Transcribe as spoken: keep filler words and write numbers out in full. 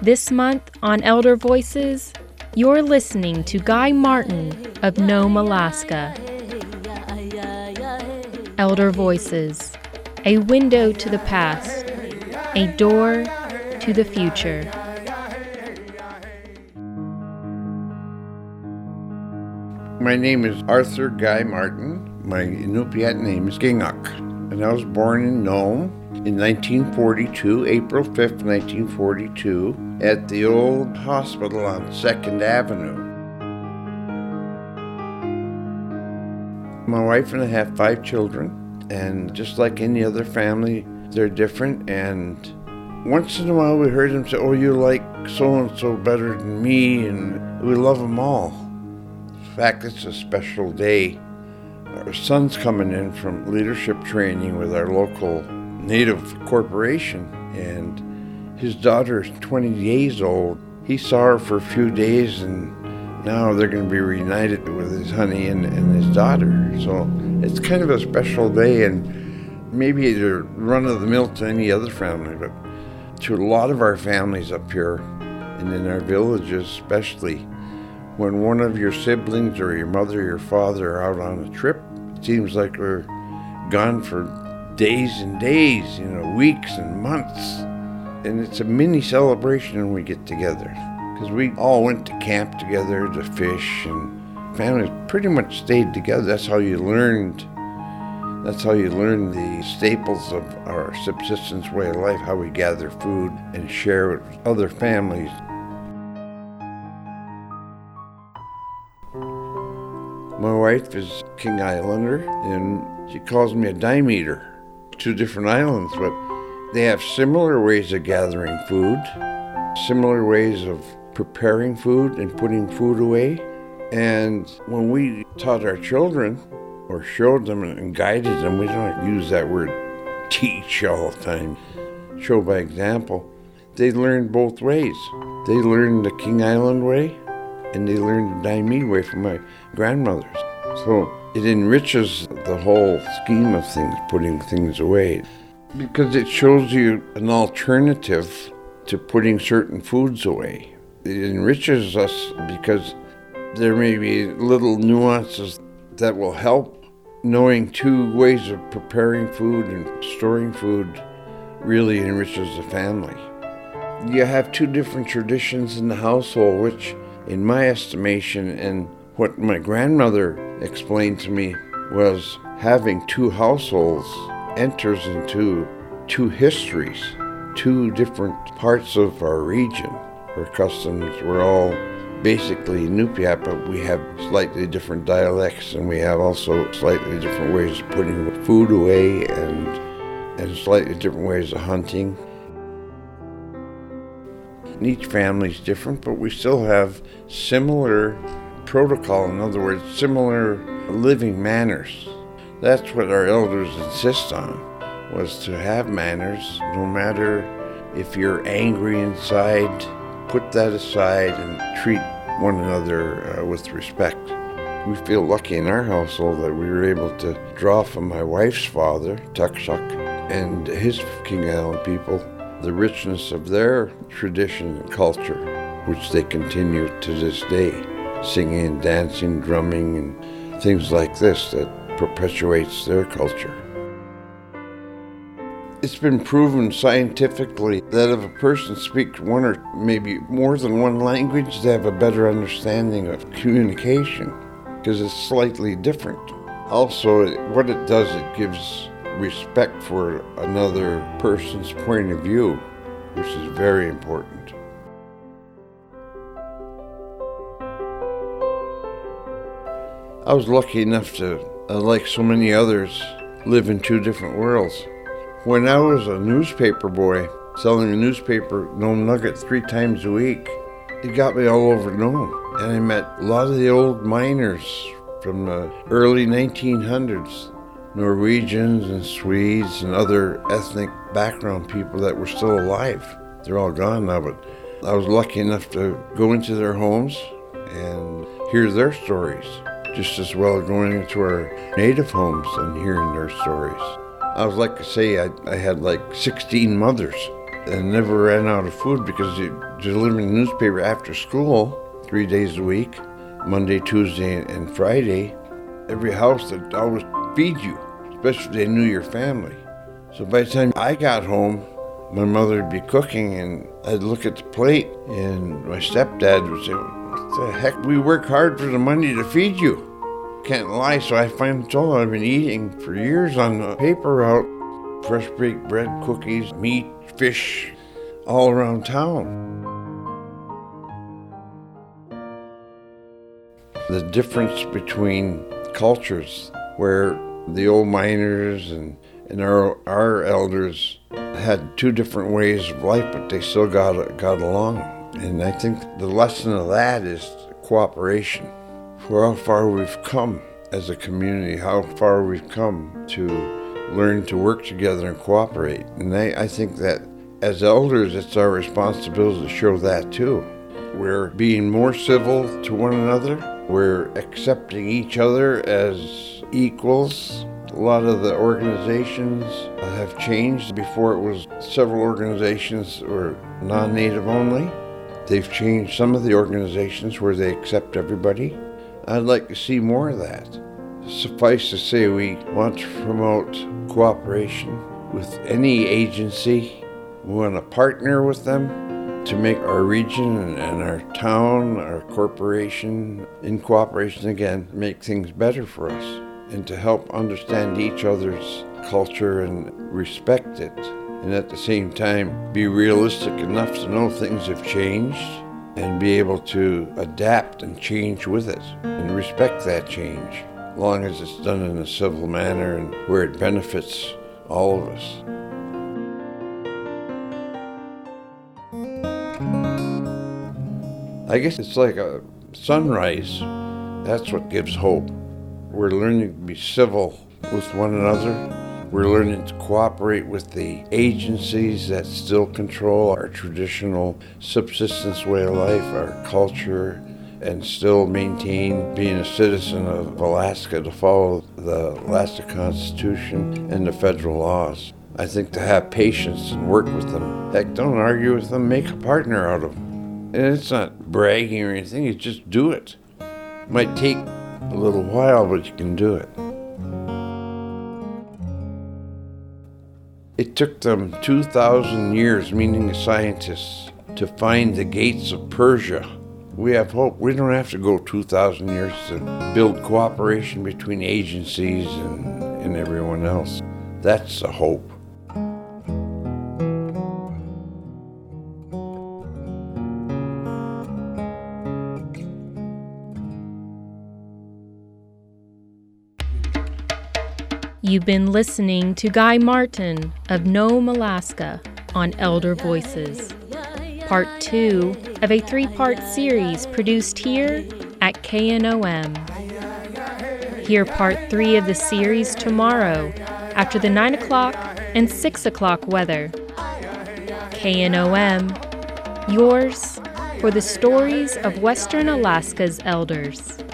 This month on Elder Voices, you're listening to Guy Martin of Nome, Alaska. Elder Voices, a window to the past, a door to the future. My name is Arthur Guy Martin. My Inupiat name is Ginguk, and I was born in Nome in nineteen forty-two, April fifth, nineteen forty-two, at the old hospital on second Avenue. My wife and I have five children, and just like any other family, they're different, and once in a while we heard them say, "Oh, you like so-and-so better than me," and we love them all. In fact, it's a special day. Our son's coming in from leadership training with our local Native corporation, and his daughter is twenty days old. He saw her for a few days, and now they're going to be reunited with his honey and, and his daughter. So it's kind of a special day, and maybe they're run-of-the-mill to any other family, but to a lot of our families up here, and in our villages especially, when one of your siblings or your mother or your father are out on a trip, it seems like we're gone for days and days, you know, weeks and months. And it's a mini celebration when we get together, because we all went to camp together to fish, and families pretty much stayed together. That's how you learned, that's how you learned the staples of our subsistence way of life, how we gather food and share it with other families. My wife is King Islander, and she calls me a dime eater. Two different islands, but they have similar ways of gathering food, similar ways of preparing food and putting food away. And when we taught our children, or showed them and guided them, we don't use that word teach all the time, show by example, they learned both ways. They learned the King Island way, and they learned the Diomede way from my grandmothers. So it enriches the whole scheme of things, putting things away, because it shows you an alternative to putting certain foods away. It enriches us because there may be little nuances that will help. Knowing two ways of preparing food and storing food really enriches the family. You have two different traditions in the household, which, in my estimation, and what my grandmother explained to me, was having two households enters into two histories, two different parts of our region. Our customs were all basically Inupiat, but we have slightly different dialects, and we have also slightly different ways of putting food away and, and slightly different ways of hunting. And each family is different, but we still have similar protocol, in other words, similar living manners. That's what our elders insist on, was to have manners, no matter if you're angry inside, put that aside and treat one another uh, with respect. We feel lucky in our household that we were able to draw from my wife's father, Tukshuk, and his King Island people, the richness of their tradition and culture, which they continue to this day, singing, dancing, drumming, and things like this that perpetuates their culture. It's been proven scientifically that if a person speaks one or maybe more than one language, they have a better understanding of communication, because it's slightly different. Also, what it does, it gives respect for another person's point of view, which is very important. I was lucky enough to, uh, like so many others, live in two different worlds. When I was a newspaper boy, selling a newspaper, Nome Nugget, three times a week, it got me all over Nome. And I met a lot of the old miners from the early nineteen hundreds, Norwegians and Swedes and other ethnic background people that were still alive. They're all gone now, but I was lucky enough to go into their homes and hear their stories, just as well as going into our native homes and hearing their stories. I was like to say I, I had like sixteen mothers and never ran out of food because they delivered the newspaper after school three days a week, Monday, Tuesday, and Friday. Every house that always feed you, especially if they knew your family. So by the time I got home, my mother would be cooking, and I'd look at the plate, and my stepdad would say, "What the heck? We work hard for the money to feed you." Can't lie, so I finally told her I've been eating for years on the paper route, fresh baked bread, cookies, meat, fish, all around town. The difference between cultures, where the old miners and, and our, our elders had two different ways of life, but they still got, got along. And I think the lesson of that is cooperation. For how far we've come as a community, how far we've come to learn to work together and cooperate. And I, I think that as elders, it's our responsibility to show that too. We're being more civil to one another. We're accepting each other as equals. A lot of the organizations have changed. Before it was several organizations were non-native only. They've changed some of the organizations where they accept everybody. I'd like to see more of that. Suffice to say, we want to promote cooperation with any agency. We want to partner with them to make our region and our town, our corporation, in cooperation again, make things better for us, and to help understand each other's culture and respect it. And at the same time, be realistic enough to know things have changed and be able to adapt and change with it and respect that change, as long as it's done in a civil manner and where it benefits all of us. I guess it's like a sunrise. That's what gives hope. We're learning to be civil with one another. We're learning to cooperate with the agencies that still control our traditional subsistence way of life, our culture, and still maintain being a citizen of Alaska to follow the Alaska Constitution and the federal laws. I think to have patience and work with them. Heck, don't argue with them, make a partner out of them. And it's not bragging or anything, you just do it. It might take a little while, but you can do it. It took them two thousand years, meaning the scientists, to find the gates of Persia. We have hope. We don't have to go two thousand years to build cooperation between agencies and, and everyone else. That's the hope. You've been listening to Guy Martin of Nome, Alaska on Elder Voices, part two of a three-part series produced here at K N O M. Hear part three of the series tomorrow after the nine o'clock and six o'clock weather. K N O M, yours for the stories of Western Alaska's elders.